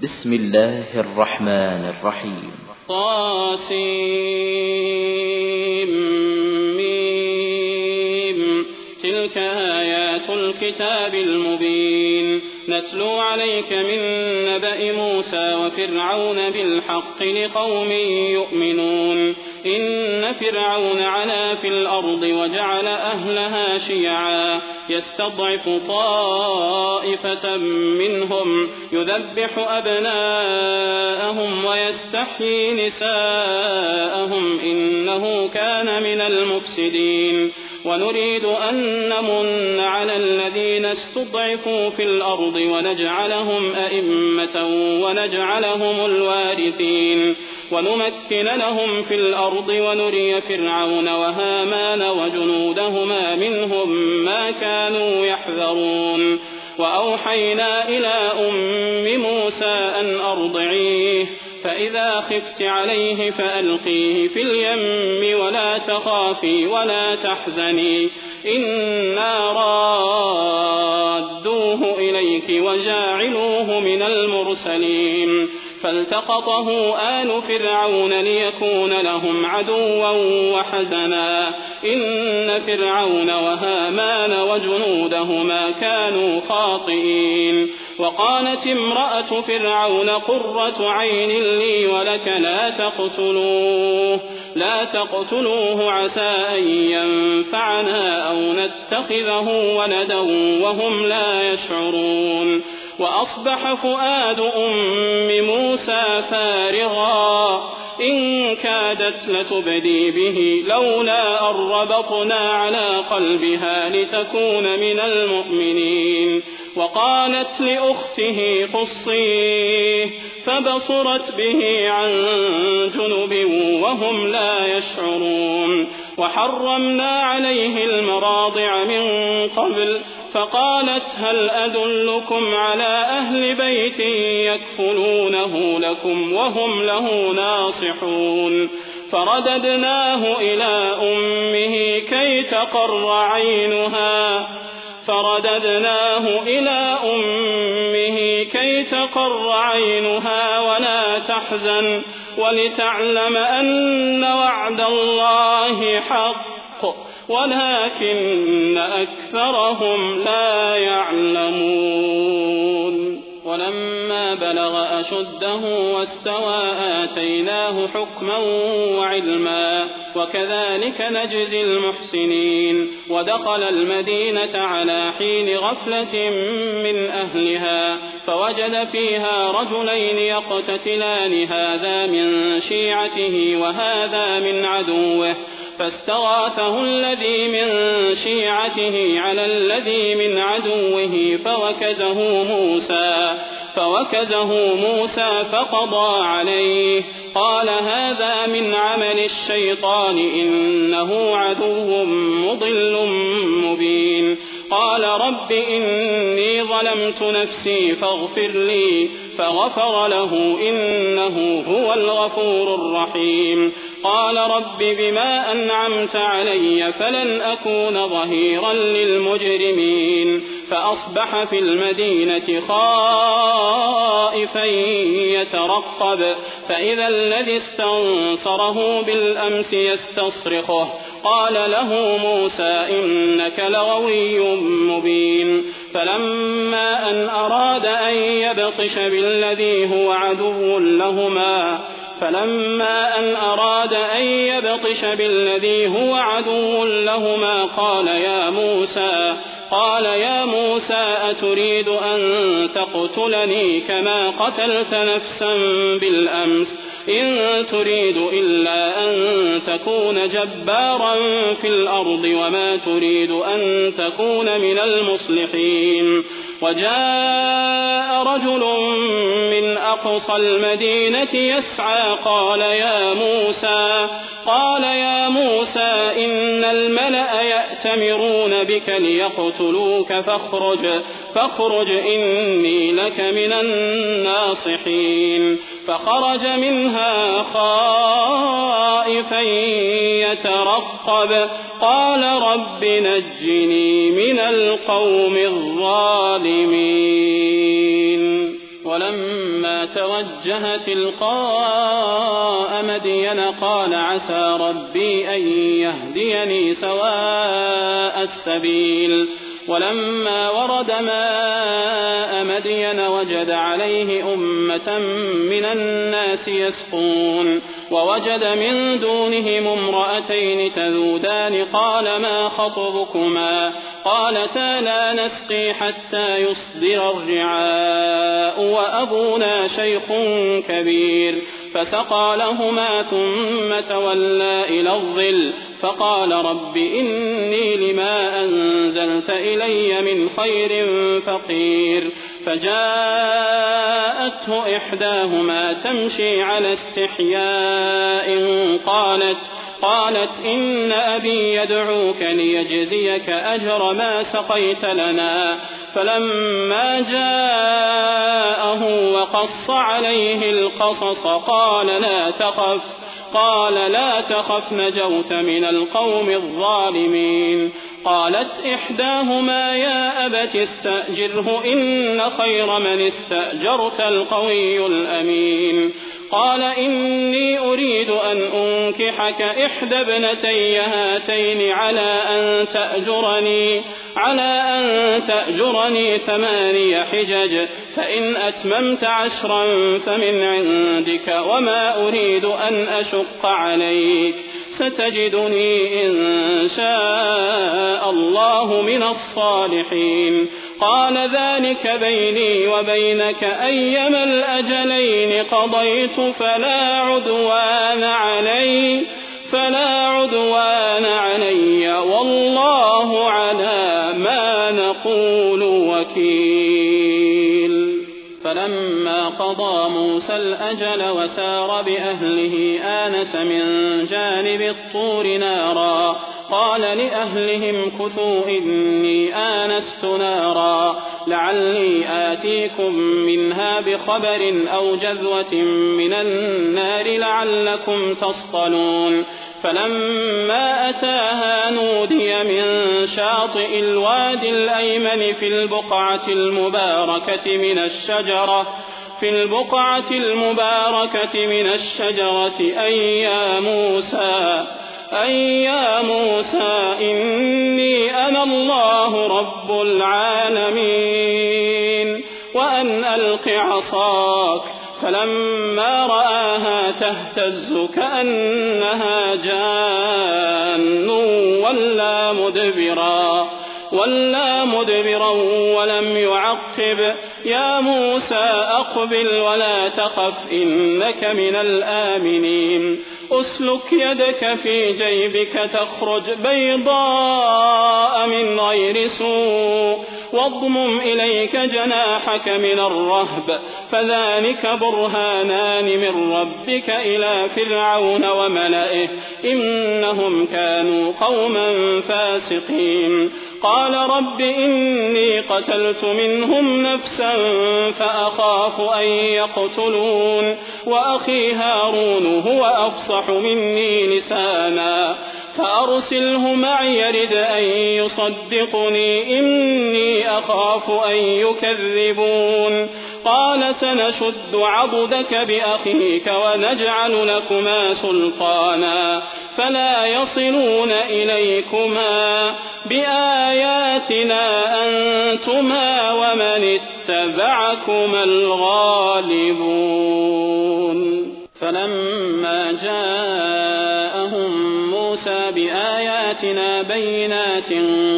بسم الله الرحمن الرحيم. طاسيم. تلك آيات الكتاب المبين. نتلو عليك من نبأ موسى وفرعون بالحق لقوم يؤمنون. إن فرعون علا في الأرض وجعل أهلها شيعا يستضعف طائفة منهم يذبح أبناءهم ويستحيي نساءهم إنه كان من المفسدين. ونريد أن نمن على الذين استضعفوا في الأرض ونجعلهم أئمة ونجعلهم الوارثين ونمكن لهم في الأرض ونري فرعون وهامان وجنودهما منهم ما كانوا يحذرون. وأوحينا إلى أم موسى أن أرضعيه فإذا خفت عليه فألقيه في اليم ولا تخافي ولا تحزني إنا رادوه إليك وجاعلوه من المرسلين. فالتقطه آل فرعون ليكون لهم عدوا وحزنا إن فرعون وهامان وجنودهما كانوا خاطئين. وقالت امرأة فرعون قرة عين لي ولك لا تقتلوه عسى أن ينفعنا أو نتخذه ولدا وهم لا يشعرون. وأصبح فؤاد أم موسى فارغا إن كادت لتبدي به لولا أن ربطنا على قلبها لتكون من المؤمنين. وقالت لأخته قصيه فبصرت به عن جنب وهم لا يشعرون. وحرمنا عليه المراضع من قبل فقالت هل أدلكم على أهل بيت يكفلونه لكم وهم له ناصحون. فرددناه إلى أمه كي تقر عينها ولا تحزن ولتعلم أن وعد الله حق ولكن أكثرهم لا يعلمون. ولما بلغ أشده واستوى آتيناه حكما وعلما وكذلك نجزي المحسنين. ودخل المدينة على حين غفلة من أهلها فوجد فيها رجلين يقتتلان هذا من شيعته وهذا من عدوه فاستغاثه الذي من شيعته على الذي من عدوه فوكزه موسى فقضى عليه. قال هذا من عمل الشيطان إنه عدو مضل مبين. قال رب إني ظلمت نفسي فاغفر لي فغفر له إنه هو الغفور الرحيم. قال رب بما أنعمت علي فلن أكون ظهيرا للمجرمين. فأصبح في المدينة خائفا يترقب فإذا الذي استنصره بالأمس يستصرخه قال له موسى إنك لغوي مبين. فلما أن أراد أن يبطش بالذي هو عدو لهما قال يا موسى أتريد أن تقتلني كما قتلت نفسا بالأمس إن تريد إلا أن تكون جبارا في الأرض وما تريد أن تكون من المصلحين. وجاء رجل من أقصى المدينة يسعى قال يا موسى إن الملأ يأتمرون بك ليقتلوك فاخرج إني لك من الناصحين. فخرج منها خائفا يترقب قال رب نجني من القوم الظالمين. ولما فلما توجه تلقاء مدين قال عسى ربي أن يهديني سواء السبيل ولما ورد ماء مدين وجد عليه أمة من الناس يسقون ووجد من دونهم امرأتين تذودان قال ما خطبكما قالتا لا نسقي حتى يصدر الرعاء وأبونا شيخ كبير فسقى لهما ثم تولى إلى الظل فقال رب إني لما أنزلت إلي من خير فقير فجاءته إحداهما تمشي على استحياء قالت إن أبي يدعوك ليجزيك أجر ما سقيت لنا فلما جاءه وقص عليه القصص قال لا تخف نجوت من القوم الظالمين قالت إحداهما يا أبت استأجره إن خير من استأجرت القوي الأمين قال إني أريد أن أنكحك إحدى ابنتي هاتين على أن تأجرني 8 حجج فإن أتممت 10 فمن عندك وما أريد أن أشق عليك ستجدني إن شاء الله من الصالحين قال ذلك بيني وبينك أيما الأجلين قضيت فلا عدوان علي والله على ما نقول وكيل فلما قضى موسى الأجل وسار بأهله آنس من جانب الطور نارا قال لأهلهم كثوا إني آنست نارا لعلي آتيكم منها بخبر أو جذوة من النار لعلكم تصطلون فلما أتاها نودي من شاطئ الوادي الأيمن في البقعة المباركة من الشجرة أي يا موسى إني أنا الله رب العالمين وأن ألق عصاك فلما رآها تهتز كأنها جان ولا مدبرا ولم يعقب يا موسى أقبل ولا تخف إنك من الآمنين أسلك يدك في جيبك تخرج بيضاء من غير سوء واضمم إليك جناحك من الرهب فذلك برهانان من ربك إلى فرعون وملئه إنهم كانوا قوما فاسقين قال رب إني قتلت منهم نفسا فأخاف أن يقتلون وأخي هارون هو أفصح مني لسانا فأرسله معي يرد أن يصدقني إني أخاف أن يكذبون قال سنشد عضدك بأخيك ونجعل لكما سلطانا فلا يصلون إليكما بآياتنا أنتما ومن اتبعكما الغالبون فلما جاءهم موسى بآياتنا بينات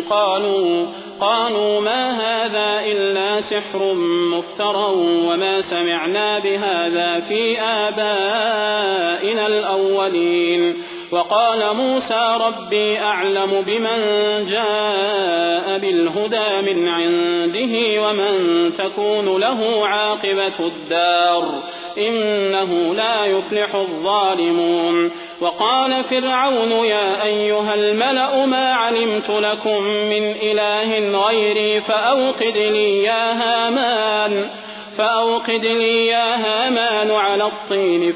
قالوا ما هذا إلا سحر مفترى وما سمعنا بهذا في آبائنا الأولين وقال موسى ربي أعلم بمن جاء بالهدى من عنده ومن تكون له عاقبة الدار إنه لا يفلح الظالمون وقال فرعون يا أيها الملأ ما علمت لكم من إله غيري فأوقد لي يا هامان على الطين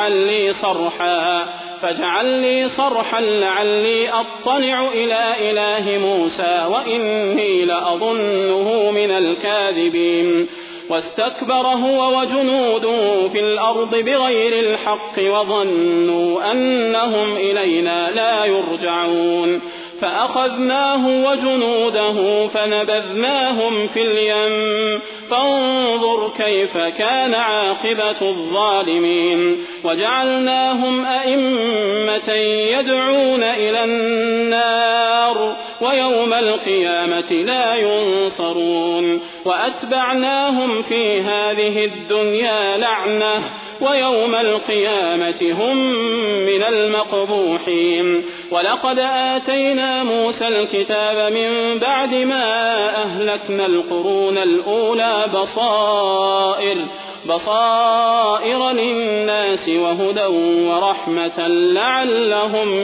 فاجعل لي صرحا لعلي أطلع إلى إله موسى وإني لأظنه من الكاذبين واستكبر هو وجنوده في الأرض بغير الحق وظنوا أنهم إلينا لا يرجعون فأخذناه وجنوده فنبذناهم في اليم فانظر كيف كان عاقبة الظالمين وجعلناهم أئمة يدعون إلى النار ويوم القيامة لا ينصرون وأتبعناهم في هذه الدنيا لعنة ويوم القيامة هم من المقبوحين ولقد آتينا موسى الكتاب من بعد ما أهلكنا القرون الأولى بصائر للناس وهدى ورحمة لعلهم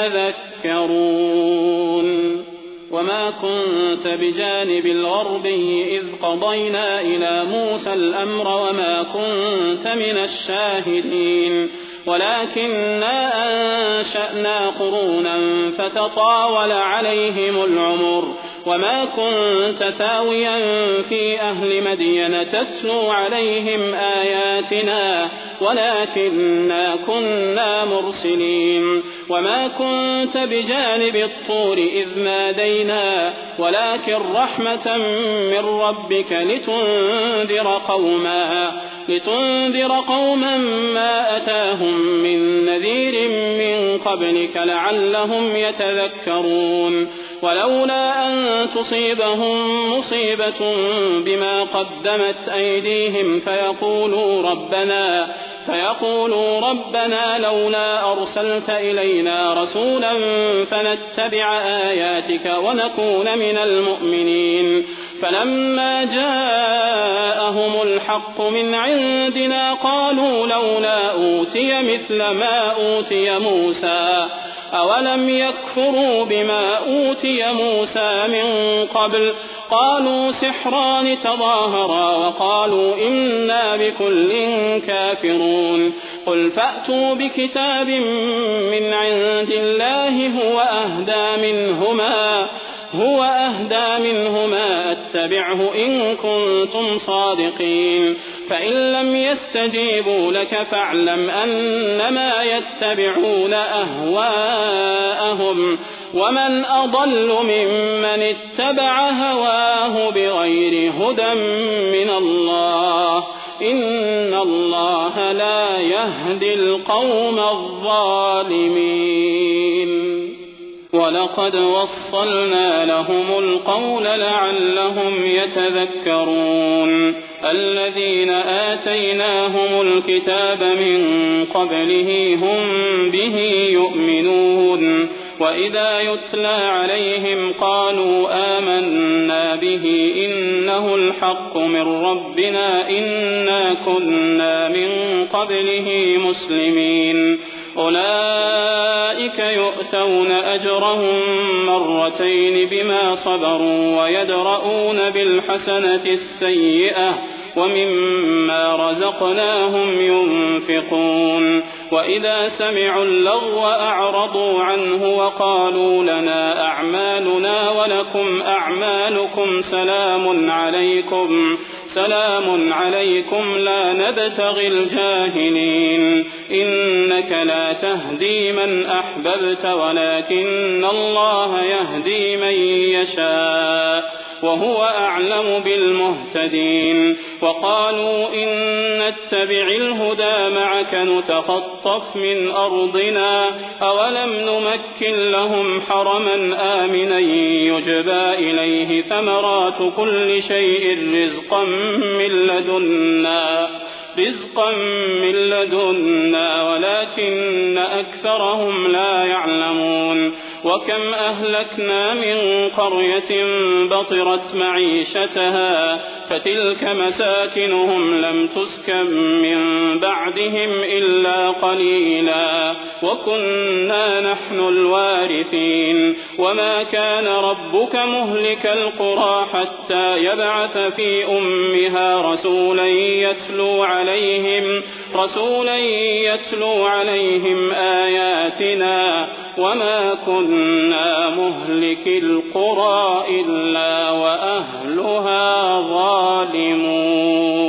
يتذكرون وما كنت بجانب الغربي إذ قضينا إلى موسى الأمر وما كنت من الشاهدين ولكننا أنشأنا قرونا فتطاول عليهم العمر وما كنت تاويا في أهل مدين تتلو عليهم آياتنا ولكننا كنا مرسلين وما كنت بجانب الطور إذ نادينا ولكن رحمة من ربك لتنذر قوما ما أتاهم من نذير من قبلك لعلهم يتذكرون ولولا أن تصيبهم مصيبة بما قدمت أيديهم فيقولوا ربنا لولا أرسلت إلينا رسولا فنتبع آياتك ونكون من المؤمنين فلما جاءهم الحق من عندنا قالوا لولا أوتي مثل ما أوتي موسى أولم يكفروا بما أوتي موسى من قبل قالوا سحران تظاهرا وقالوا إنا بكل كافرون قل فأتوا بكتاب من عند الله هو أهدى منهما أتبعه إن كنتم صادقين فإن لم يستجيبوا لك فاعلم أنما يتبعون أهواءهم ومن أضل ممن اتبع هواه بغير هدى من الله إن الله لا يهدي القوم الظالمين ولقد وصلنا لهم القول لعلهم يتذكرون الذين آتيناهم الكتاب من قبله هم به يؤمنون وإذا يتلى عليهم قالوا آمنا به إنه الحق من ربنا إنا كنا من قبله مسلمين أولئك يؤتون أجرهم مرتين بما صبروا ويدرؤون بالحسنة السيئة ومما رزقناهم ينفقون وإذا سمعوا اللغو أعرضوا عنه وقالوا لنا أعمالنا ولكم أعمالكم سلام عليكم لا نبتغي الجاهلين إنك لا تهدي من أحببت ولكن الله يهدي من يشاء وهو أعلم بالمهتدين وقالوا إن نتبع الهدى معك نتخطف من أرضنا أولم نمكن لهم حرما آمنا يجبى إليه ثمرات كل شيء رزقا من لدنا ولكن أكثرهم لا يعلمون وكم أهلكنا من قرية بطرت معيشتها فتلك مساكنهم لم تسكن من بعدهم إلا قليلا وكنا نحن الوارثين وما كان ربك مهلك القرى حتى يبعث في أمها رسولا يتلو عليهم آياتنا وما كنا مهلك القرى إلا وأهلها ظالمون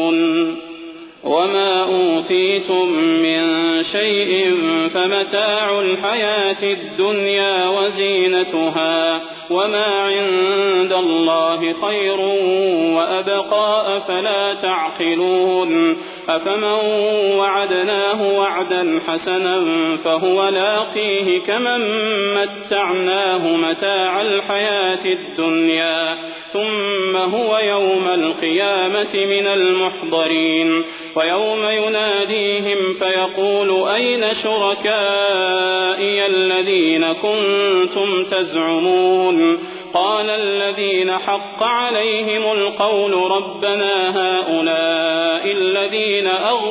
أوتيتم من شيء فمتاع الحياة الدنيا وزينتها وما عند الله خير وأبقى أفلا تعقلون أفمن وعدناه وعدا حسنا فهو لاقيه كمن متعناه متاع الحياة الدنيا ثم هو يوم القيامة من المحضرين ويوم يناديهم فيقول أين شركائي الذين كنتم تزعمون قال الذين حق عليهم القول ربنا هؤلاء الذين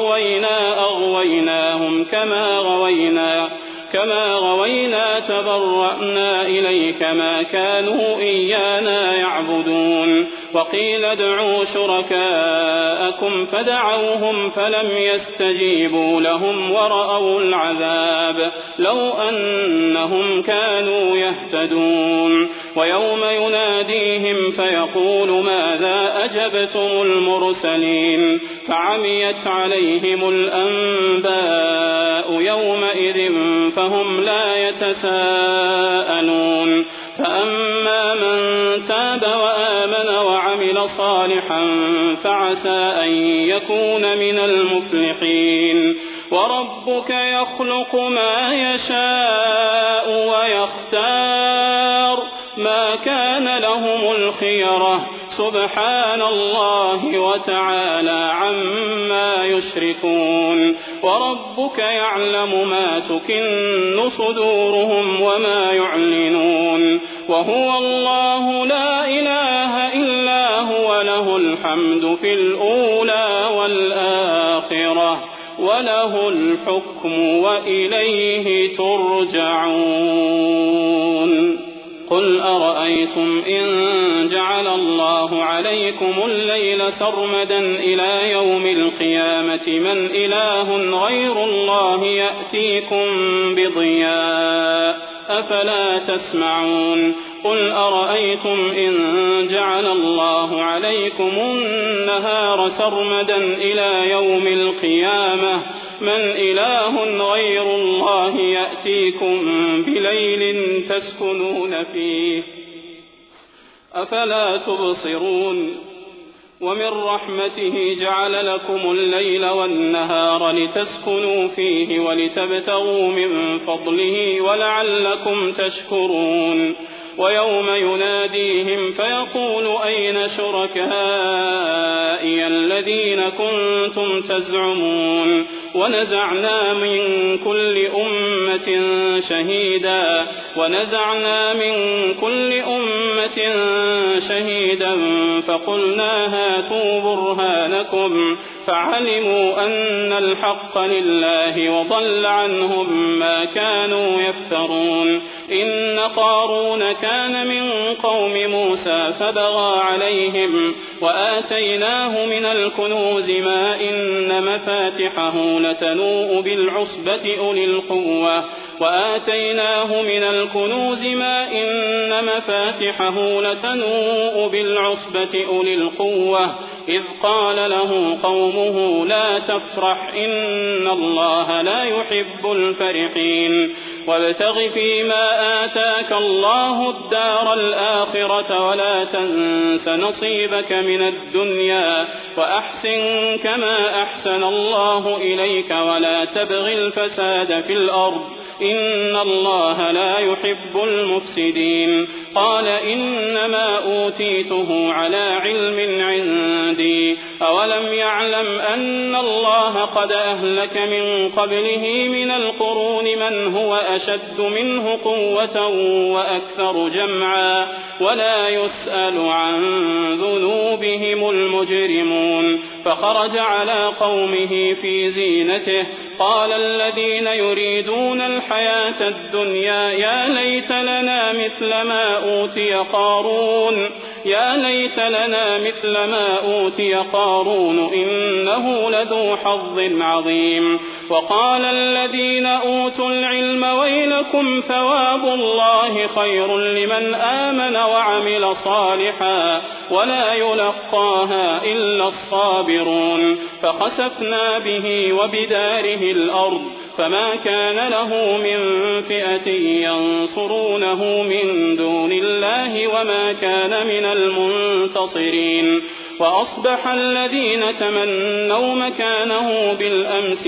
أغويناهم كما غوينا تبرأنا إليك ما كانوا إيانا يعبدون وقيل ادعوا شركاءكم فدعوهم فلم يستجيبوا لهم ورأوا العذاب لو أنهم كانوا يهتدون ويوم يناديهم فيقول ماذا أجبتم المرسلين فعميت عليهم الأنباء يومئذ فهم لا يتساءلون فأما من تاب وآمن وعمل صالحا فعسى أن يكون من المفلحين وربك يخلق ما يشاء ويختار ما كان لهم الخيرة سبحان الله وتعالى عما يشركون وربك يعلم ما تكن صدورهم وما يعلنون وهو الله لا إله إلا هو له الحمد في الأولى والآخرة وله الحكم وإليه ترجعون قل أرأيتم إن جعل الله عليكم الليل سرمدا إلى يوم القيامة من إله غير الله يأتيكم بضياء أفلا تسمعون قل أرأيتم إن جعل الله عليكم النهار سرمدا إلى يوم القيامة من إله غير الله يأتيكم بليل تسكنون فيه أفلا تبصرون ومن رحمته جعل لكم الليل والنهار لتسكنوا فيه ولتبتغوا من فضله ولعلكم تشكرون ويوم يناديهم فيقول أين شركائي الذين كنتم تزعمون ونزعنا من كل أمة شهيدا فقلنا هاتوا برهانكم فعلموا أن الحق لله وضل عنهم ما كانوا يفترون إن قارون كان من قوم موسى فبغى عليهم وآتيناه من الكنوز ما إن مفاتحه لتنوء بالعصبة أولي القوة إذ قال له قومه لا تفرح إن الله لا يحب الفرحين وابتغ فيما آتاك الله الدار الآخرة ولا تنس نصيبك من الدنيا وأحسن كما أحسن الله إليك ولا تبغ الفساد في الأرض إن الله لا يحب المفسدين قال إنما أوتيته على علم عندي أولم يعلم أن الله قد أهلك من قبله من القرون من هو أشد منه قوة وأكثر جمعا ولا يسأل عن ذنوبهم المجرمون فخرج على قومه في زينته قال الذين يريدون الحياة الدنيا يا ليت لنا مثل ما أوتي قارون يا ليت لنا مثل ما أوتي قارون إنه لذو حظ عظيم. وقال الذين أوتوا العلم ويلكم ثواب الله خير لمن آمن وعمل صالحا ولا يلقاها إلا الصابرون. فخسفنا به وبداره الأرض فما كان له من فئة ينصرونه من دون الله وما كان من المنتصرين. وأصبح الذين تمنوا مكانه بالأمس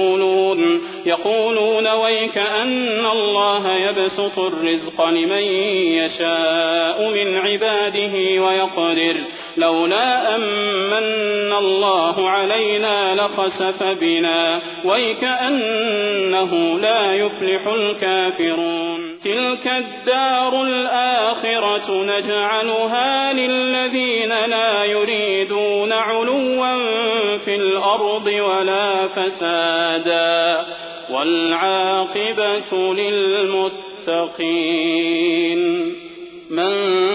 يقولون ويك أن الله يبسط الرزق لمن يشاء من عباده ويقدر لولا أمن الله علينا لخسف بنا ويك أنه لا يفلح الكافرون. تلك الدار الآخرة نجعلها للذين لا يريدون علوا في الأرض ولا فسادا والعاقبة للمتقين. من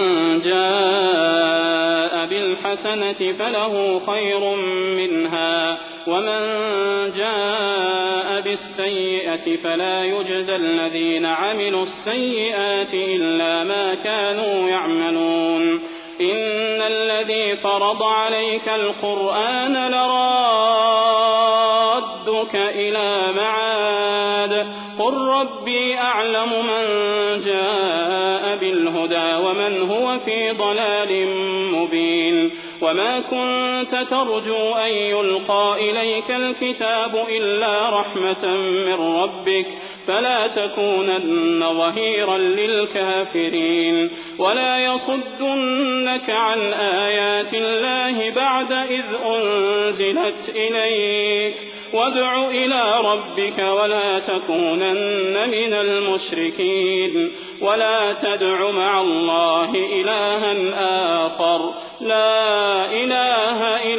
جاء بالحسنة فله خير منها ومن جاء بالسيئة فلا يجزى الذين عملوا السيئات إلا ما كانوا يعملون. إن الذي فرض عليك القرآن لرادك إلى معاد قل ربي أعلم من جاء بالهدى ومن هو في ضلال مبين. وما كنت ترجو أن يلقى إليك الكتاب إلا رحمة من ربك فلا تكونن ظهيرا للكافرين. ولا يصدنك عن آيات الله بعد إذ أنزلت إليك وادع إلى ربك ولا تكونن من المشركين. ولا تدع مع الله إلها آخر لا إله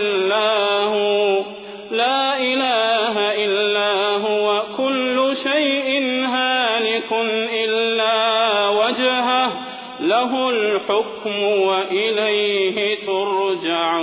إلا هو كل شيء هالك إلا وجهه له الحكم وإليه ترجعون.